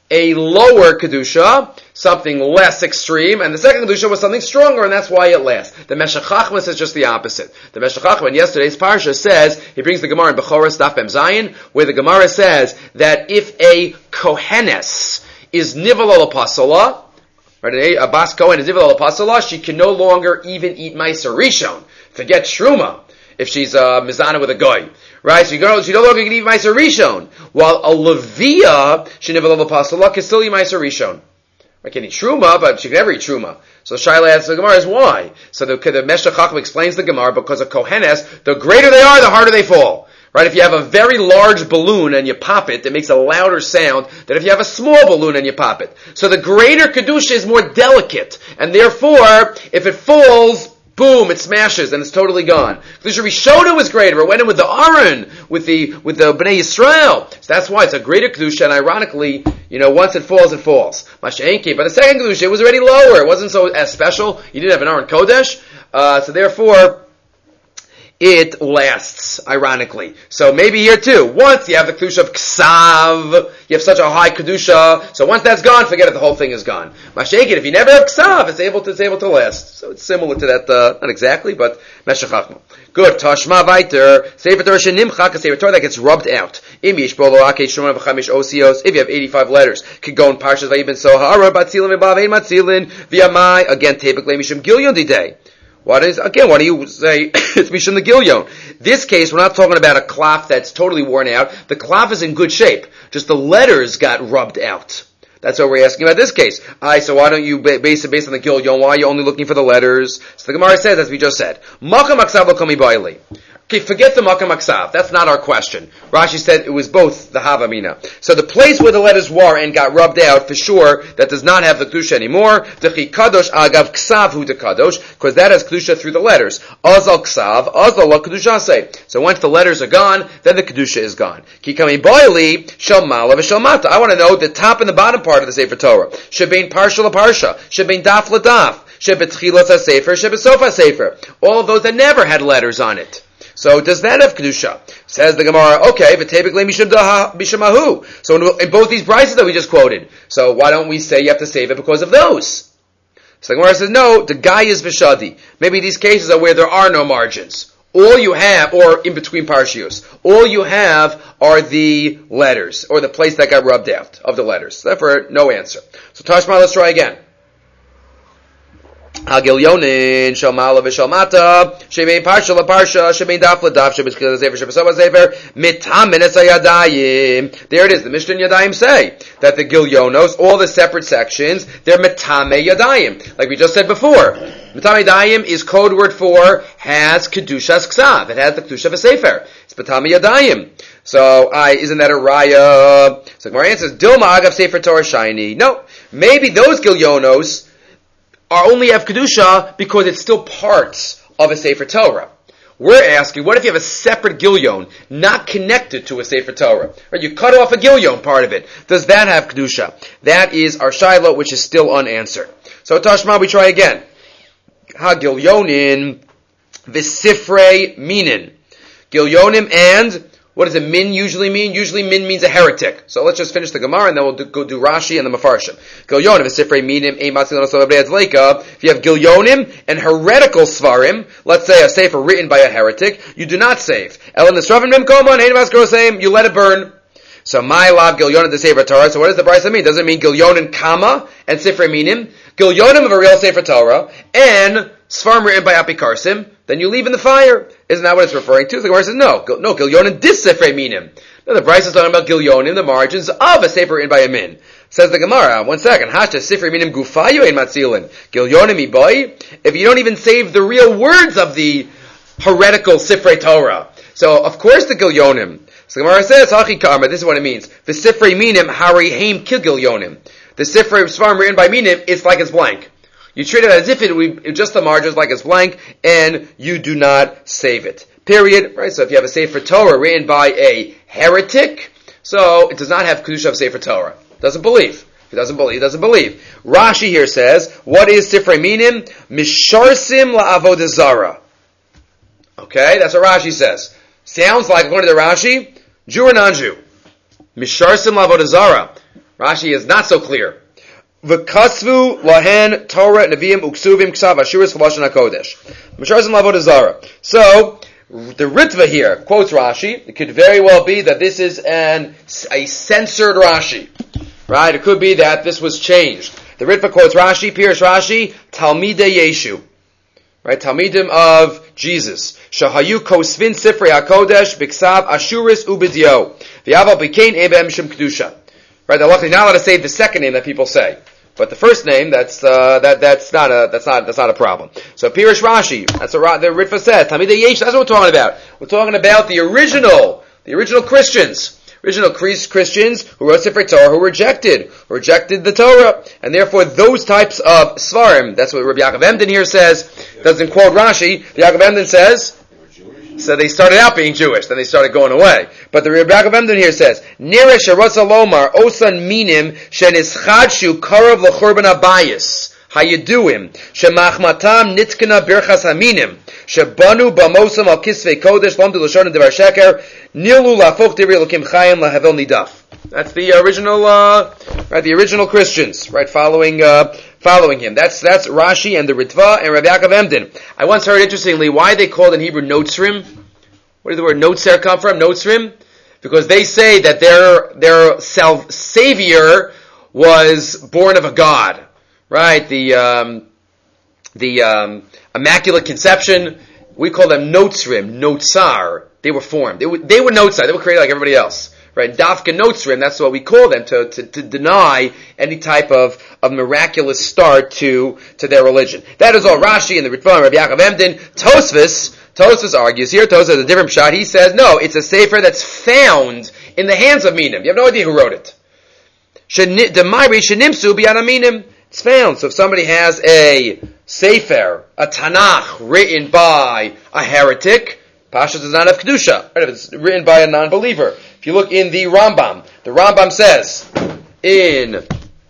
a lower kedusha, something less extreme, and the second kedusha was something stronger, and that's why it lasts. The Meshech Chachma says just the opposite. The Meshech Chachma in yesterday's parsha says, he brings the Gemara in Bechoros Daf Mem Zayin, where the Gemara says that if a kohenes is nivel al apasala, right, a bas kohen is nivel al apasala, she can no longer even eat meiser rishon. Forget shruma if she's a uh, mizana with a goy. Right, so you go, she no longer can eat Meiser Rishon. While a Levia, she never love a pasala, can still eat Meiser Rishon. I can eat Truma, but she can never eat Truma. So Shaila asks the Gemara is why? So the, the Meshech Chacham explains the Gemara because of Kohenes, the greater they are, the harder they fall. Right, if you have a very large balloon and you pop it, it makes a louder sound than if you have a small balloon and you pop it. So the greater Kedusha is more delicate, and therefore, if it falls, boom, it smashes and it's totally gone. Kedusha Rishona was greater. It went in with the Aron, with the with the Bnei Yisrael. So that's why it's a greater Kedusha, and ironically, you know, once it falls, it falls. Masha'enki, but the second Kedusha, it was already lower. It wasn't so as special. You didn't have an Aron Kodesh. Uh, so therefore, it lasts, ironically. So maybe here too, once you have the Kedusha of Ksav, you have such a high Kedusha, so once that's gone, forget it, the whole thing is gone. Masha'enki, if you never have Ksav, it's able to, it's able to last. So it's similar to that, uh, not exactly, but Meshech Chachma. Good. Tashma Viter. Sefer Torah Shenimchak, a Sefer Torah that gets rubbed out. If you have eighty-five letters, could go in Parshas Vayibin Sohara, Batzilin, V'Bavein Matzilin, V'Yamai, again, Tepik Mishum Gilyon Didei. What is, again, why do you say it's Mishum the Gilyon? This case, we're not talking about a cloth that's totally worn out. The cloth is in good shape. Just the letters got rubbed out. That's what we're asking about this case. Alright, so why don't you base it based on the Gilyon? Why are you only looking for the letters? So the Gemara says, as we just said, Makam Aksav Lokomi Baili. Okay, forget the Makam Aksav. That's not our question. Rashi said it was both the Havamina. So the place where the letters were and got rubbed out, for sure, that does not have the Kedusha anymore. Dechi Kadosh Agav Ksav Hu de Kadosh, because that has Kedusha through the letters. Azal Ksav, Azal La Kedusha say. So once the letters are gone, then the Kedusha is gone. Kikami Baili, Shal Mala V'Shal Mata. I want to know the top and the bottom part of the Sefer Torah. Shebein Parsha La Parsha. Shebein Daf La Daf. Shebet Chilas HaSefer. Shebet Sof HaSefer. All of those that never had letters on it. So does that have Kedusha? Says the Gemara, okay, v'tepik mishamahu. So in, in both these prices that we just quoted, so why don't we say you have to save it because of those? So the Gemara says, no, the guy is v'shadi. Maybe these cases are where there are no margins. All you have, or in between parshios, all you have are the letters, or the place that got rubbed out of the letters. Therefore, no answer. So Tashma, let's try again. Hagilyonin Shalmala v'Shalmata Shemein Parsha La Parsha Shemein Daf La Daf Shemein Chila Sefer Shebasova Sefer Mitam Menes Yadayim. There it is. The Mishnah and Yadayim say that the Gilyonos, all the separate sections, they're Mitame Yadayim, like we just said before. Mitame Yadayim is code word for has Kedushas Ksav. It has the Kedusha of a Sefer. It's Mitame Yadayim. So, I isn't that a raya? So Gemara answers Dilma Agav Sefer Torah Shiny. No, maybe those Gilyonos are only have Kedusha because it's still parts of a Sefer Torah. We're asking, what if you have a separate Gilyon, not connected to a Sefer Torah? Right? You cut off a Gilyon part of it. Does that have Kedusha? That is our Shiloh, which is still unanswered. So Tashma, we try again. Ha Gilyonin v'sifrei minin. Gilyonim and what does a min usually mean? Usually min means a heretic. So let's just finish the Gemara and then we'll do, go do Rashi and the Mefarshim. Gilyonim, v'sifrei minim, ein matzilin osav b'nei adzleika. If you have Gilyonim and heretical svarim, let's say a sefer written by a heretic, you do not save. Elen nisravim memkomon, ein maskroseim, you let it burn. So my love Gilyonim the Sefer Torah. So what does the Brisa mean? Does it mean Gilyonim kama and sifrei minim? Gilyonim of a real Sefer Torah and svarim written by apikarsim, then you leave in the fire. Isn't that what it's referring to? So the Gemara says, no, no, Gilyonim dis sifrei minim. No, the Brisa is talking about Gilyonim, the margins of a sefer written by a min. Says the Gemara, one second, Hasha sifrei minim gufayu ein matzilin. Gilyonim iboy. If you don't even save the real words of the heretical sifrei Torah. So, of course the Gilyonim. So the Gemara says, Hachi karma, this is what it means. The sifrei minim hariheim kil Gilyonim. The sifrei svarim written by minim, it's like it's blank. You treat it as if it would be just the margins like it's blank, and you do not save it. Period. Right? So if you have a Sefer Torah written by a heretic, so it does not have Kedusha of Sefer Torah. Doesn't believe. If he doesn't believe, he doesn't believe. Rashi here says, what is Sifrei Minim? Misharsim la'avodah zara. Okay, that's what Rashi says. Sounds like, according to Rashi, Jew or non-Jew. Misharsim la'avodah zara. Rashi is not so clear. V'kasvu lahen Torah neviim uksuvim ksav ashuris v'lashon hakodesh. Misharzim lavodah zara. So the Ritva here quotes Rashi. It could very well be that this is an a censored Rashi, right? It could be that this was changed. The Ritva quotes Rashi, Pirush Rashi, Talmidei Yeshu, right? Talmidim of Jesus. Shahayu kosvin sifrei hakodesh b'ksav ashuris ubidyo. V'yaval b'kein ebem mishum kedusha. Right? They're luckily not allowed to say the second name that people say. But the first name, that's uh, that that's not a that's not that's not a problem. So Pirush Rashi, that's what the Ritva says. Talmidei Yesh, that's what we're talking about. We're talking about the original, the original Christians, original Christians who wrote Sefer Torah, who rejected, who rejected the Torah, and therefore those types of svarim. That's what Rabbi Yaakov Emden here says. Doesn't quote Rashi. Yaakov Emden says. So they started out being Jewish, then they started going away. But the Rebbe Yaakov Emden here says, Nire sheratza lomar osan minim shenischadshu karav lechurban abayis hayeduim shemachmatam nitkana birchas haminim shebanu bamosam al kisvei kodesh lamdu l'shonim devar sheker nilu lafoch divri elokim chayim lahavel nidaf. That's the original, uh, right? The original Christians, right? Following, uh, following him. That's that's Rashi and the Ritva and Rabbi Yaakov Emden. I once heard, interestingly, why they called in Hebrew notzrim. Where did the word notzer come from? Notzrim, because they say that their their self savior was born of a god, right? The um, the um, Immaculate Conception. We call them notzrim, notzar. They were formed. They were they were notzar. They were created like everybody else. Right, Dafka Notzrim, that's what we call them, to, to, to deny any type of, of miraculous start to, to their religion. That is all Rashi and the Ritva and Rabbi Yaakov Emden. Tosfos, Tosfos argues here, Tosfos has a different shot. He says, no, it's a sefer that's found in the hands of Minim. You have no idea who wrote it. It's found. So if somebody has a sefer, a Tanakh, written by a heretic, Pasha does not have Kedusha. Right? If it's written by a non-believer. If you look in the Rambam, the Rambam says, in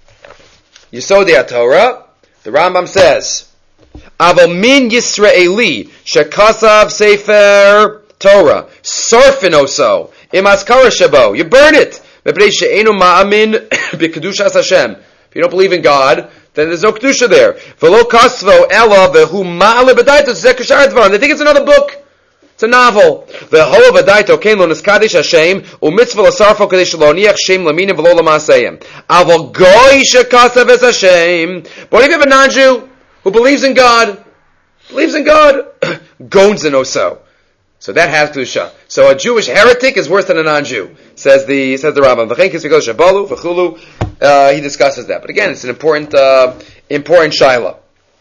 Yesodei Torah, the Rambam says, Aval min Yisraeli, shekasav sefer Torah, sarfin oso, imaskara shabo, you burn it. Mepnei she'enu ma'amin b'kedushas Hashem. If you don't believe in God, then there's no Kedusha there. V'lo kasvo ela v'hu ma'ale b'daito zeh kashar dvarim. They think it's another book. It's a novel. V'holo v'daito kein lo niskadesh Hashem u'mitzvah l'sarfo kadesh lo niach shem laminim v'lo l'maaseyim. Aval goy shekasav es Hashem. But if you have a non-Jew who believes in God, believes in God, gonzin oso. So that has Kedusha. So a Jewish heretic is worse than a non-Jew, says the says the Rambam. V'chein kisvei shabalu v'chulu. Uh, he discusses that. But again, it's an important uh, important shaila.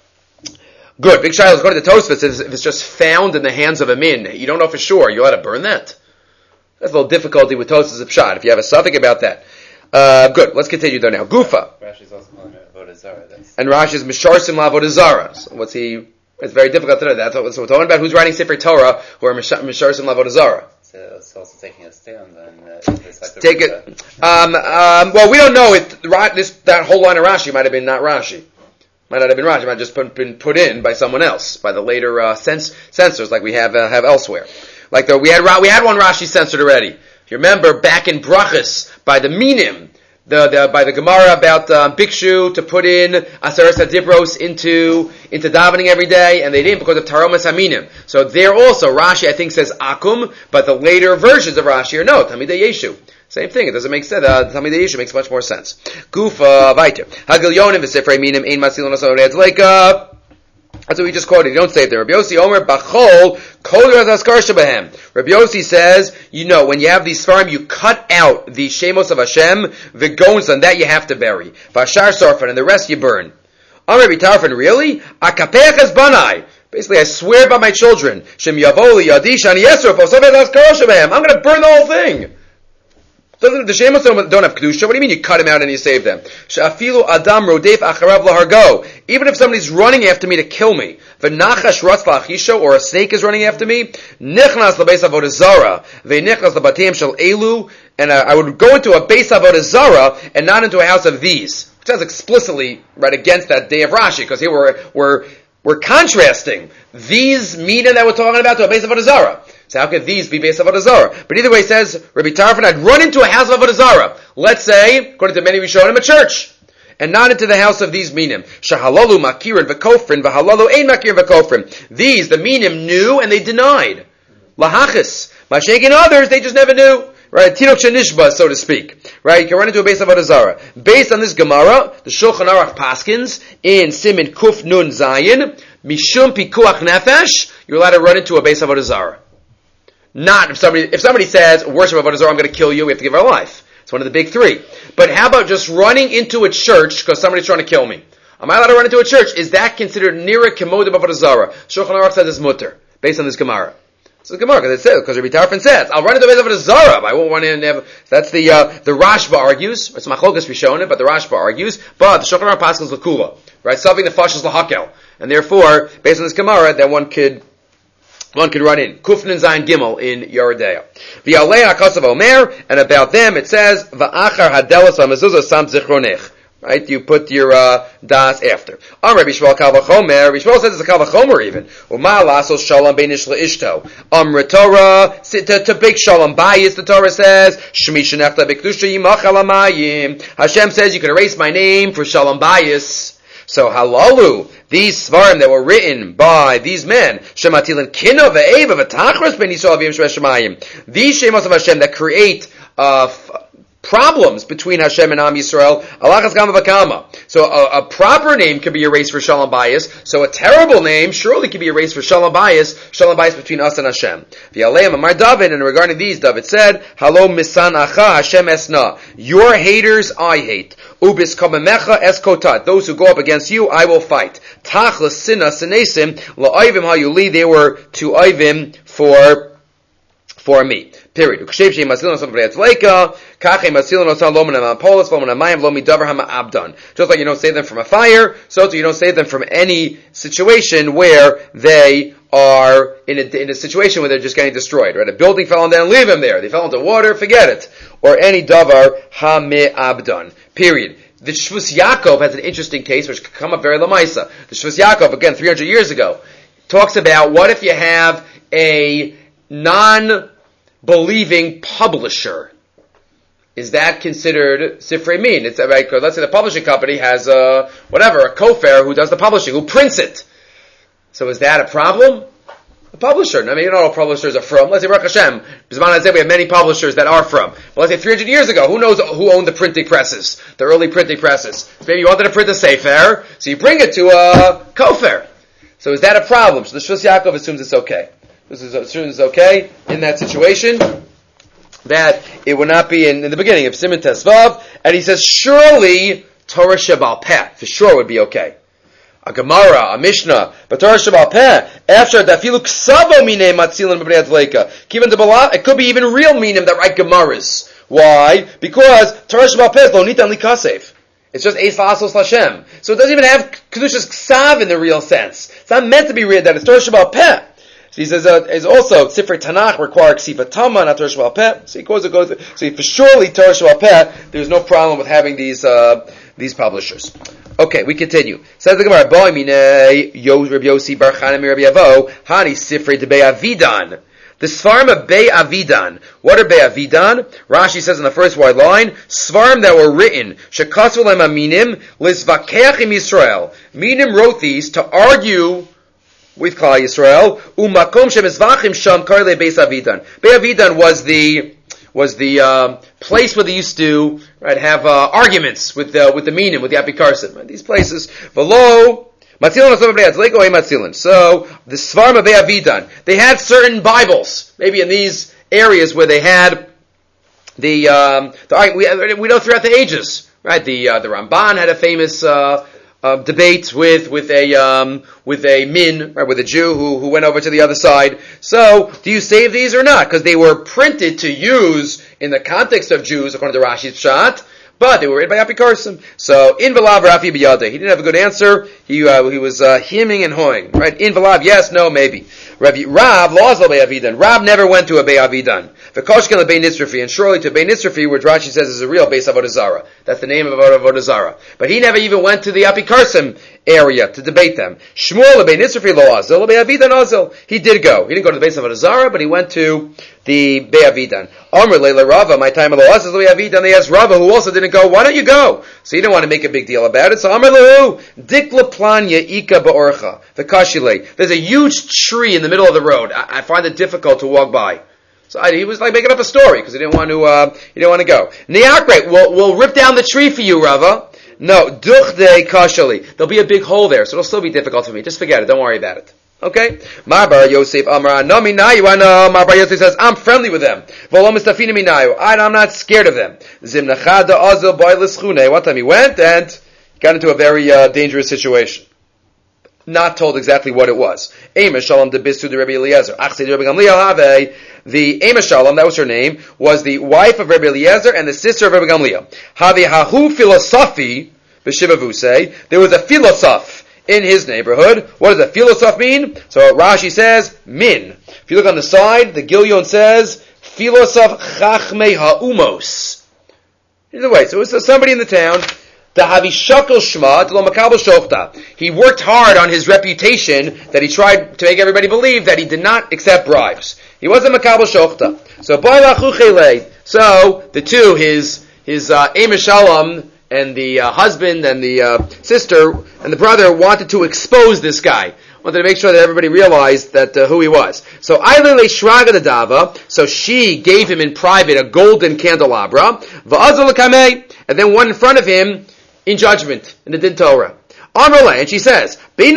Good. Big shaila is according to Tosfos. If it's just found in the hands of a min, you don't know for sure. You ought to burn that. That's a little difficulty with Tosfos of Pshat. If you have a suffix about that. Uh, good. Let's continue though now. Gufa. Rashi's also calling it Avodah Zarah. And Rashi's Misharsim Lavodah Zarah. So what's he? It's very difficult to know. That's what so we're talking about. Who's writing Sefer Torah who are Misharsim Lavodah Zarah? So it's also taking a stand then. Uh, like Take it. Um, um, well, we don't know if this that whole line of Rashi might have been not Rashi. Might not have been Rashi. It might have just been, been put in by someone else, by the later uh, cens- censors, like we have uh, have elsewhere. Like the, we had we had one Rashi censored already. If you remember, back in Brachas by the Minim. The, the, by the Gemara about um, Bikshu to put in Aseres HaDibros into into davening every day, and they didn't because of Taromas Haminim. So there also, Rashi I think says Akum, but the later versions of Rashi are no, Talmidei Yeshu. Same thing, it doesn't make sense. Uh, Talmidei Yeshu makes much more sense. Gufa Vaiter. Hagil Yonim v'Sifrei Minim ein Masilon Asor Edzleika. That's what we just quoted. You don't say it there. Rabbi Yossi Omer Bachol Kol Razaskar Shebahem. Rabbi Yossi says, you know, when you have these farm, you cut out the Shemos of Hashem, the Gonzan, that you have to bury. Vashar Sarfan, and the rest you burn. Amr B'Tarfan, really? Akapeach es banai. Basically, I swear by my children. Shem Yavoli Yadish Ani Yesruf Osovet Razaskar Shebahem. I'm going to burn the whole thing. Doesn't the Shemos don't have Kedusha? What do you mean you cut him out and you save them? Sha'afilu Adam Rodef Acharav Lahargo. Even if somebody's running after me to kill me, v'nachash ratz la'achisho, or a snake is running after me, nichnas l'beis avodah zara, ve'nichnas l'batiyim shel elu, and uh, I would go into a beis avodah zara and not into a house of these. Which sounds explicitly right against that day of Rashi, because here we're we're we're contrasting these minim that we're talking about to a base of Avodah Zarah. So how could these be based on Avodah Zarah? But either way, says Rabbi Tarfon, I'd run into a house of Avodah Zarah. Let's say, according to many Rishonim, a church, and not into the house of these minim. Shahalalu makirin v'kofrin v'halalu ein makirin v'kofrin. These, the minim, knew and they denied. Lahachis. Mashayk and others, they just never knew. Right, Tinok Shanishba, so to speak. Right, you can run into a base of Avodah Zarah. Based on this Gemara, the Shulchan Aruch Paskins, in Simin Kuf Nun Zayin, Mishum Pikuach Nefesh, you're allowed to run into a base of Avodah Zarah. Not if somebody, if somebody says, worship Avodah Zarah, I'm going to kill you, we have to give our life. It's one of the big three. But how about just running into a church because somebody's trying to kill me? Am I allowed to run into a church? Is that considered Nira Kemodim Avodah Zarah? Shulchan Aruch says it's mutter, based on this Gemara. So the Gemara, because it says, because Rabbi Tarfon says, I'll run into the base of Avodah Zarah, I won't run in and have, that's the, uh, the Rashba argues, it's Machlokas Rishonim, but the Rashba argues, but the Shulchan Aruch Paskins L'kula, right, something the Fash is L'hakel. And therefore, based on this Gemara, then one could, one could run in. Kufnin Zayin Gimel in Yeridea. V'alei HaKasav Omer, and about them it says, V'achar hadelas v'mezuzah sam zichronech. Right, you put your uh, das after. Am Rabbi Shmuel Kal V'chomer. Rabbi Shmuel says it's a Kal V'chomer even. Uma lasos shalom beinish leishto. Amr Torah to, to big shalom bayis. The Torah says shmi shenechta b'kedusha yimach alamayim. Hashem says you can erase my name for shalom bayis. So halalu, these svarim that were written by these men, shematilin kino ve'eva v'tachros ben Yisrael v'yim shemayim. These shemos of Hashem that create uh, f- problems between Hashem and Am Yisrael. Alachas Gama Vakama. So a, a proper name could be erased for Shalom Bayis. So a terrible name surely could be erased for Shalom Bayis. Shalom Bayis between us and Hashem. V'yaleim Amar David, and regarding these, David said, Halo misan acha Hashem esna. Your haters I hate. Ubis kamemecha eskotat. Those who go up against you, I will fight. Tachlas sinna sinesim la'ayvim hayuli. They were to ayvim for for me. Period. Just like you don't say them from a fire, so you don't say them from any situation where they are in a, in a situation where they're just getting destroyed. Right? A building fell on them, leave them there. They fell into water, forget it. Or any davar ha-me-abdan. Period. The Shvus Yaakov has an interesting case which could come up very lamaisa. The Shvus Yaakov, again, three hundred years ago, talks about what if you have a non-believing publisher. Is that considered Sifrei Min? It's like, let's say the publishing company has a, whatever, a Kofer who does the publishing, who prints it. So is that a problem? A publisher. I mean, you know, all publishers are from. Let's say Baruch Hashem. B'zman hazeh we have many publishers that are from. But let's say three hundred years ago, who knows who owned the printing presses? The early printing presses. So maybe you wanted to print a Sefer, so you bring it to a Kofer. So is that a problem? So the Shvus Yaakov assumes it's okay. This is assumes it's okay in that situation, that it would not be in, in the beginning of Siman Tesvav, and he says, surely Torah Shebal Peh, for sure would be okay. A Gemara, a Mishnah, but Torah Shebal Peh, after that, filu ksavo minei matzilin b'bnei adleika. Given the Bala, it could be even real minim that write Gemaras. Why? Because Torah Shebal Peh is lo nitan li kasev. It's just Eis V'asos Lashem. So it doesn't even have Kedushas Ksav in the real sense. It's not meant to be read that. It's Torah Shebal Peh. So he says, uh, is also, Sifrei Tanakh require Ksiva Tama, not Torah Shebal Peh. So he goes, it goes, so for surely Torah Shebal Peh, there's no problem with having these, uh, these publishers. Okay, we continue. Says the Gemara, Boi Minei, Rabbi Yossi Bar Chanan Rabbi Avo, Hani Sifrei de Be'avidan. The Svarim of Be'avidan. What are Be'avidan? Rashi says in the first wide line, Svarim that were written, Shekatzu Lem Aminim, Lizvakeach im Yisrael. Minim wrote these to argue with Klal Yisrael. Umakom shemizvachim sham karle Beis Avidan. Be'avidan was the was the uh, place where they used to right have uh, arguments with the with the minim, with the apikarsim. Right? These places. V'lo matzilin osov b'nei atzleiko ein matzilin. So the Svarim of Be'avidan, they had certain Bibles, maybe in these areas where they had the um, the we we know throughout the ages, right? The uh, the Ramban had a famous. Uh, Uh, debate with with a um, with a min, right, with a Jew who who went over to the other side. So, do you save these or not? Because they were printed to use in the context of Jews, according to Rashi's Pshat, but they were read by Apikarsim. So, in Valav Rafi Biyade, he didn't have a good answer. He uh, he was uh, hemming and hawing, right? In Valav, yes, no, maybe. Rav Rav lost a Be'avidan. Rav never went to a Be'avidan. V'koshken leBei Nitzrafi, and surely to Bei Nitzrafi, which Rashi says is a real base of Avodah Zarah. That's the name of Avodah Zarah. But he never even went to the Apikarsim area to debate them. Shmuel Lebei Nisrafi Lo Azil, Lebei Avidan Azil. He did go. He didn't go to the base of Avodah but he went to the Bei Avidan. Amr Leila Rava, my time of Lo Azil, Lebei Avidan. They asked Rava, who also didn't go, why don't you go? So he didn't want to make a big deal about it. So Amr Lehu, Dik Laplanya Ika Ba'orcha, the Kashile. There's a huge tree in the middle of the road. I, I find it difficult to walk by. So I, he was like making up a story because he didn't want to. Uh, he didn't want to go. Niakre, we'll we'll rip down the tree for you, Rava. No, duchde kashali. There'll be a big hole there, so it'll still be difficult for me. Just forget it. Don't worry about it. Okay? Marbar Yosef Amra no minayu. I know. Marbar Yosef says I'm friendly with them. V'lo mistafina minayu. I'm not scared of them. Zimnachada azil boy l'schune. One time he went and got into a very uh, dangerous situation. Not told exactly what it was. Ema Shalom de Bisu de Rabbi Eliezer. Achse de Rabbi Gamliel have. The Ema Shalom, that was her name, was the wife of Rabbi Eliezer and the sister of Rabbi Gamliel. Havi hahu philosophy b'shivavusei. There was a philosoph in his neighborhood. What does a philosoph mean? So Rashi says min. If you look on the side, the Gilyon says philosoph chachmei ha'umos. Either way, so it was somebody in the town. He worked hard on his reputation that he tried to make everybody believe that he did not accept bribes. He wasn't makabel shochta. So so the two, his his uh, Ema Shalom and the uh, husband and the uh, sister and the brother wanted to expose this guy. Wanted to make sure that everybody realized that uh, who he was. So Ailele Shraga the Dava. So she gave him in private a golden candelabra. And then one in front of him in judgment, in the Din Torah. Amrle, and she says, I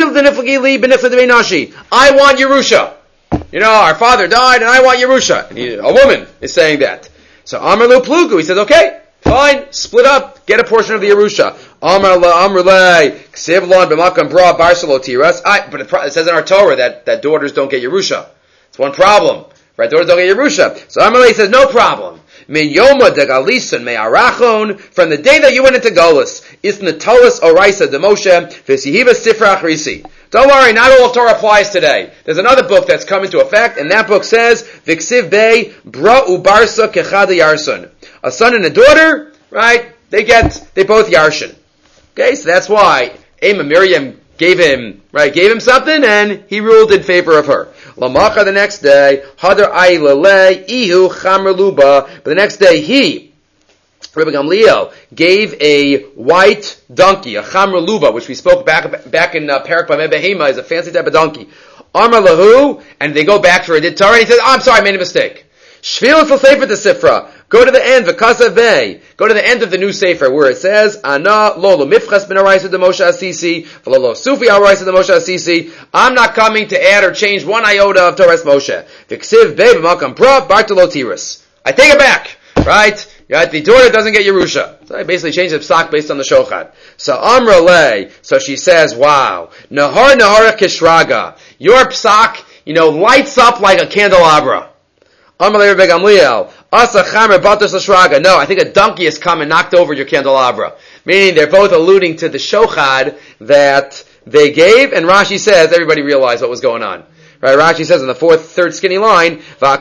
want Yerusha. You know, our father died and I want Yerusha. And he, a woman is saying that. So Amrle Plugu, he says, okay, fine, split up, get a portion of the Yerusha. Amrle, Amrle, Ksivlon, B'makam Bra, Barsalo Tiras. But it says in our Torah that, that daughters don't get Yerusha. It's one problem. Right, daughters don't get Yerusha. So Amrle says, no problem. Min Yoma de Galison me Arachon, from the day that you went into Galus, is Natalis Oraisa de Moshe, Vesihiva Sifra Achrisi. Don't worry, not all of Torah applies today. There's another book that's come into effect, and that book says, Viksiv Bey, Bra Ubarsa Kechada Yarson. A son and a daughter, right, they get, they both Yarshin. Okay, so that's why Ema Miriam gave him, right, gave him something, and he ruled in favor of her. Lamacha the next day, Hadar Ailele, Ihu Chamraluba, but the next day he, Rabbi Gamliel, gave a white donkey, a Chamraluba, which we spoke back back in uh, Parak Bameh Behema, is a fancy type of donkey. Amar Lahu, and they go back to Redit Torah, and he says, oh, I'm sorry, I made a mistake. Shvilas l'sefer the Sifra. Go to the end, v'kasavei. Go to the end of the new sefer where it says, Ana lo lo mifchas ben araisa de Moshe Asisi, v'lo lo sufi araisa de Moshe Asisi. I'm not coming to add or change one iota of Torah's Moshe. V'ksiv bei b'makam pra bartolo tiras. I take it back, right? Right? The daughter doesn't get Yerusha. So I basically changed the psak based on the shochad. So Amra le, so she says, wow, nahar nahara kishraga. Your psak, you know, lights up like a candelabra. No, I think a donkey has come and knocked over your candelabra. Meaning they're both alluding to the shochad that they gave, and Rashi says everybody realized what was going on. Right? Rashi says in the fourth, third skinny line, They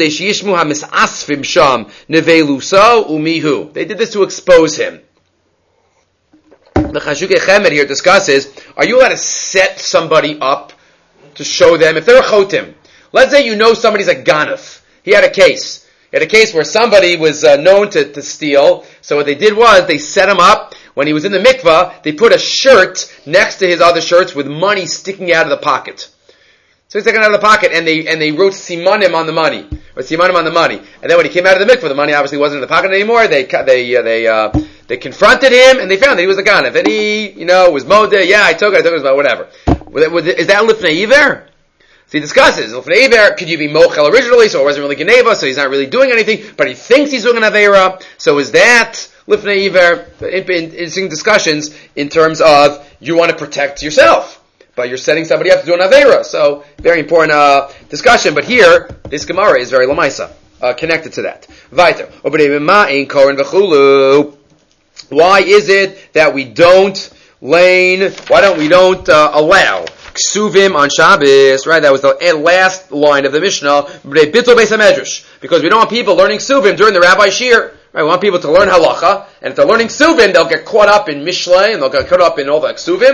did this to expose him. The Chashukei Chemed here discusses, are you allowed to set somebody up to show them, if they're a chotim, let's say you know somebody's a ganef. He had a case. He had a case where somebody was uh, known to, to steal. So what they did was they set him up. When he was in the mikvah, they put a shirt next to his other shirts with money sticking out of the pocket. So he's sticking out of the pocket, and they and they wrote simanim on the money, or simanim on the money. And then when he came out of the mikvah, the money obviously wasn't in the pocket anymore. They they uh, they uh, they confronted him, and they found that he was a ganav. And he, you know, was modeh. Yeah, I took it. I took it. But whatever. Is that lifnei iver? So he discusses, could you be mochel originally, so it wasn't really geneva, so he's not really doing anything, but he thinks he's doing an avera, so is that lifnei iver? Interesting discussions in terms of you want to protect yourself, but you're setting somebody up to do an avera, so very important uh, discussion, but here, this Gemara is very lamaisa, uh, connected to that. Weiter. Why is it that we don't lane, why don't we don't uh, allow Ksuvim on Shabbos, right? That was the last line of the Mishnah. Because we don't want people learning Ksuvim during the Rabbi Shir. Right? We want people to learn halacha, and if they're learning Ksuvim, they'll get caught up in Mishlei, and they'll get caught up in all the Ksuvim,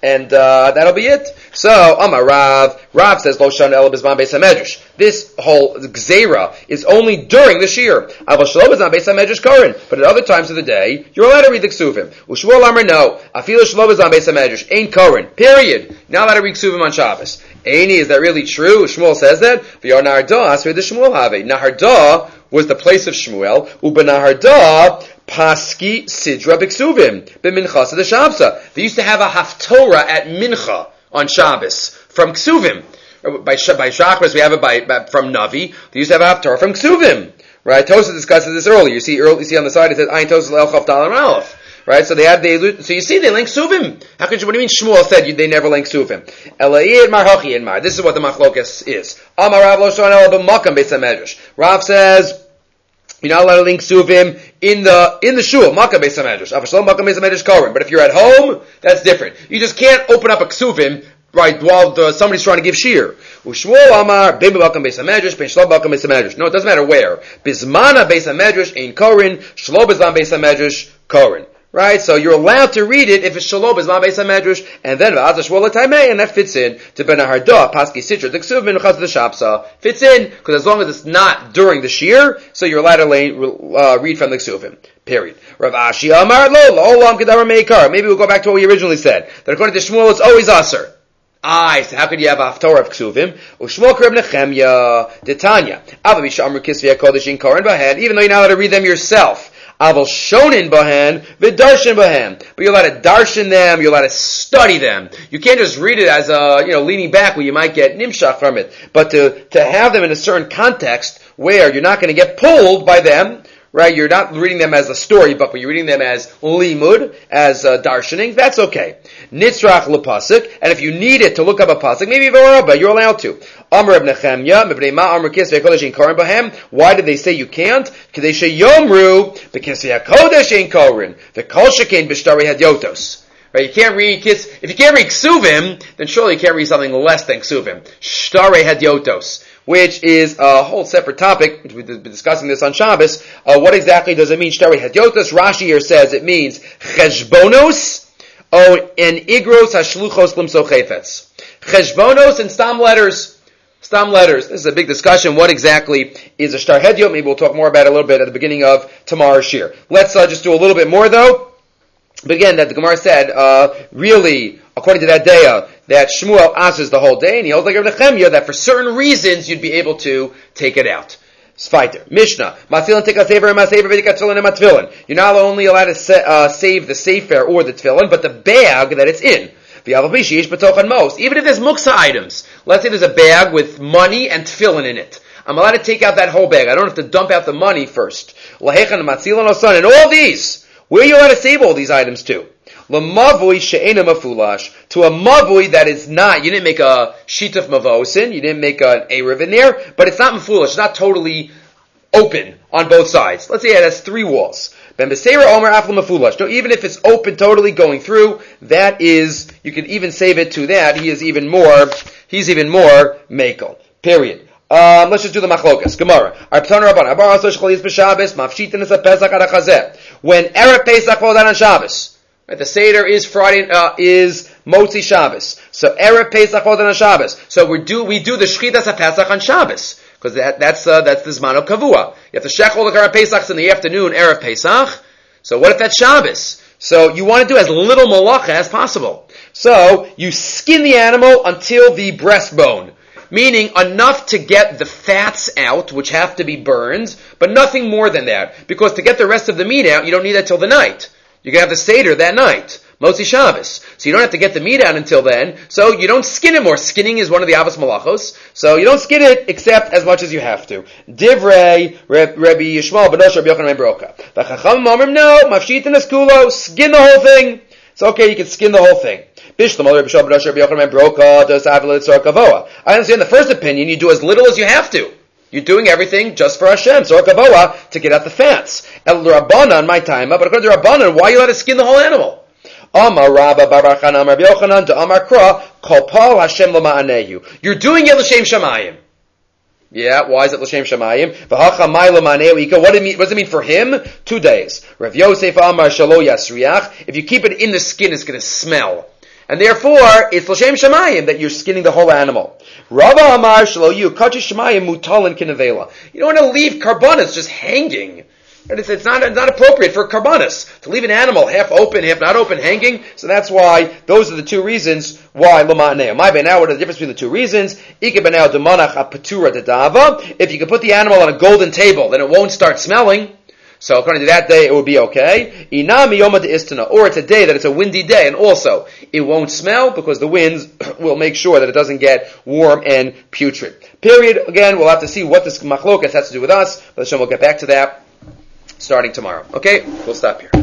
And uh, that'll be it. So, Amar Rav, Rav says, Lo Shan Ela Bizman Beis HaMedrash. This whole Gzeira is only during the Shir. Aval Shalom Bizman Beis HaMedrash Koren. But at other times of the day, you're allowed to read the Ksuvim. Ushmuel Amar, no. Afilu Shalom Bizman Beis HaMedrash. Ain't Koren. Period. You're not allowed to read Ksuvim on Shabbos. Aini, is that really true? Shmuel says that. V'yar Nahardah, Asri the Shmuel Have. Nahardah was the place of Shmuel. Uba Nahardah, Paski Sidra B'Ksuvim, B'Minchas of the Shabsa. They used to have a Haftorah at Mincha on Shabbos from Ksuvim. By by Shachris, we have it by, by from Navi. They used to have a Haftorah from Ksuvim. Right? Tosas discusses this earlier. You see, early, you see on the side it says Ayin Tosas El Chav Dal and Aleph. Right? So they had the so you see they link Ksuvim. How could you? What do you mean Shmuel said you, they never link Ksuvim? Elaid Marhachi in Mar. This is what the Machlokas is. Amar Rav Lo Shon El B'Makam Beis HaMedrash. Rav says, you're not allowed to link Suvim in the in the shul, Makkah Beis HaMedrash. Avashlo Makkah Beis HaMedrash Koren. But if you're at home, that's different. You just can't open up a Ksuvim right while the, somebody's trying to give shir. Ushmuel Amar Ben Makkah Beis HaMedrash Ben Shlo Makkah Beis HaMedrash. No, it doesn't matter where. Bismana Beis HaMedrash Ein Koren. Shlo Bizman Beis HaMedrash Koren. Right? So you're allowed to read it if it's Shalom Bizman Beis HaMedrash, and then V'az HaShmuel HaTaimei, and that fits in to Ben HaHardah, Paski Sitra, the Ksuv Minchas of the Shapsa. Fits in, because as long as it's not during the Shir, so you're allowed to lay, uh, read from the Ksuvim. Period. Rav Ashi Amar Lo, L'olam Kedar Meikar. Maybe we'll go back to what we originally said, that according to Shmuel, it's always Aser. Ah, so how could you have a Haftorah of Ksuvim? Ushmuel Kereb Nechemya, Detanya. Ava Misha Amr Kisvei HaKodesh In Koren Bahen, even though you're not allowed to read them yourself. Aval shonin bahan, v'darshin bahan. But you're allowed to darshan them, you're allowed to study them. You can't just read it as a, you know, leaning back where you might get nimshach from it. But to, to have them in a certain context where you're not going to get pulled by them, right? You're not reading them as a storybook, but you're reading them as limud, as uh, darshaning, that's okay. Nitzrach lepasuk, and if you need it to look up a pasuk, maybe but you're allowed to. Amr ibn Nechemya, mibnei ma amr kisvei kodesh in koren bahem. Why did they say you can't? Because they yomru b'kisvei kodesh in koren, the kol shekain b'shtari hadyotos. Right? You can't read kids. If you can't read ksuvim, then surely you can't read something less than ksuvim. Shtare hadyotos, which is a whole separate topic. We've been discussing this on Shabbos. Uh, what exactly does it mean? Shtare hadyotos. Rashi here says it means cheshbonos. Oh, and igros hashluchos limso chayfetz. Cheshbonos and stam letters. Stam letters. This is a big discussion. What exactly is a shtar hedyot? Maybe we'll talk more about it a little bit at the beginning of tomorrow's shir. Let's uh, just do a little bit more though. But again, that the Gemara said, uh, really, according to that daya, that Shmuel answers the whole day, and he holds like Rav Nechemya that for certain reasons you'd be able to take it out. Sfaiter. Mishnah. Masilin take a sefer and masefer v'dik tefillin and matfillin. You're not only allowed to sa- uh, save the sefer or the tefillin, but the bag that it's in. Even if there's muksa items. Let's say there's a bag with money and tefillin in it. I'm allowed to take out that whole bag. I don't have to dump out the money first. And all these. Where are you allowed to save all these items to? To a mavui that is not, you didn't make a sheet of mavosin, you didn't make an Erev in there, but it's not mafulish, it's not totally open on both sides. Let's say it has three walls. No, even if it's open totally going through, that is, you can even save it to that, he is even more, he's even more makel. Period. Um, let's just do the machlokas. Gemara. When Erev Pesach falls out on Shabbos, right, the Seder is Friday, uh, is Motzi Shabbos. So Erev Pesach falls out on Shabbos. So we do, we do the Shchitas HaPesach on Shabbos. Because that, that's, uh, that's the Zman of Kavua. You have to shechol the Erev Pesach in the afternoon, Erev Pesach. So what if that's Shabbos? So you want to do as little malacha as possible. So you skin the animal until the breastbone. Meaning enough to get the fats out, which have to be burned, but nothing more than that. Because to get the rest of the meat out, you don't need that till the night. You can have the Seder that night. Motzi Shabbos. So you don't have to get the meat out until then. So you don't skin it more. Skinning is one of the Avos Malachos. So you don't skin it except as much as you have to. Divrei Rabbi Yishmael Benosh Rabbi Yochanan ben Broka. The Chachamim Omrim, no, mafshitin eskulo, skin the whole thing. It's okay, you can skin the whole thing. I understand the first opinion, you do as little as you have to. You're doing everything just for Hashem, so kavoa, to get out the fats. El Rabbanan, my time, but according to Rabbanan, why you let it skin the whole animal? Amar Rabba Baruch Amar Yochanan to Amar Kra Kol Pal Hashem L'Ma'anehu. You're doing it l'shem Shamayim. Yeah, why is it l'shem Shamayim? V'hacha Mai L'Ma'anehu Ika. What does it mean for him? Two days. Rav Yosef Amar Shalo Yasriach. If you keep it in the skin, it's going to smell. And therefore, it's l'shem shamayim that you're skinning the whole animal. Rava amar shlo yu kachi shamayim mutalin kinavela. You don't want to leave karbanis just hanging. It's, it's not it's not appropriate for karbanis to leave an animal half open, half not open, hanging. So that's why those are the two reasons why l'ma'aneh. My now, what are the difference between the two reasons? Ike b'nei demanach apatura dedava. If you can put the animal on a golden table, then it won't start smelling. So according to that day, it would be okay. Inami yoma de istana, or it's a day that it's a windy day, and also it won't smell because the winds will make sure that it doesn't get warm and putrid. Period. Again, we'll have to see what this machlokas has to do with us, but we'll get back to that starting tomorrow. Okay, we'll stop here.